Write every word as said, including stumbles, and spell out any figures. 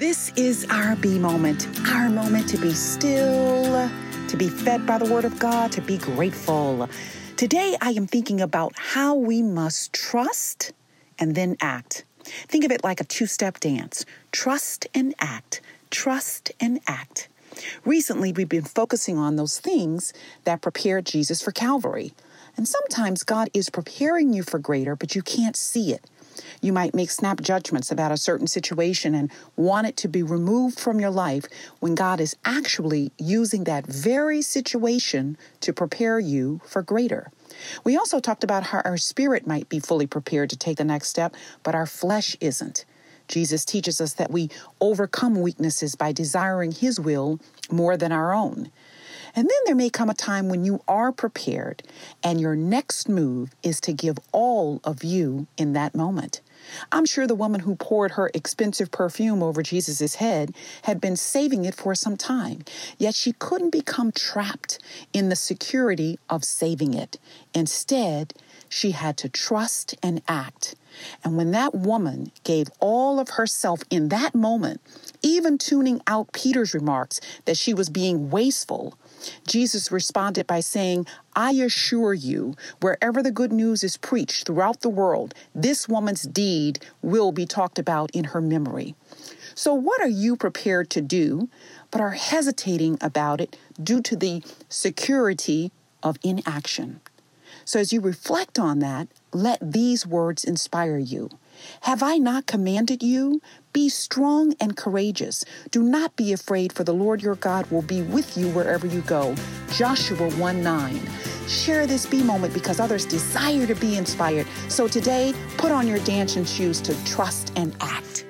This is our B moment, our moment to be still, to be fed by the Word of God, to be grateful. Today, I am thinking about how we must trust and then act. Think of it like a two-step dance. Trust and act, trust and act. Recently, we've been focusing on those things that prepared Jesus for Calvary. And sometimes God is preparing you for greater, but you can't see it. You might make snap judgments about a certain situation and want it to be removed from your life when God is actually using that very situation to prepare you for greater. We also talked about how our spirit might be fully prepared to take the next step, but our flesh isn't. Jesus teaches us that we overcome weaknesses by desiring His will more than our own. And then there may come a time when you are prepared and your next move is to give all of you in that moment. I'm sure the woman who poured her expensive perfume over Jesus' head had been saving it for some time, yet she couldn't become trapped in the security of saving it. Instead, she had to trust and act. And when that woman gave all of herself in that moment, even tuning out Peter's remarks that she was being wasteful, Jesus responded by saying, I assure you, wherever the good news is preached throughout the world, this woman's deed will be talked about in her memory. So what are you prepared to do, but are hesitating about it due to the security of inaction? So as you reflect on that, let these words inspire you. Have I not commanded you? Be strong and courageous. Do not be afraid, for the Lord your God will be with you wherever you go. Joshua one nine. Share this B moment because others desire to be inspired. So today, put on your dancing shoes to trust and act.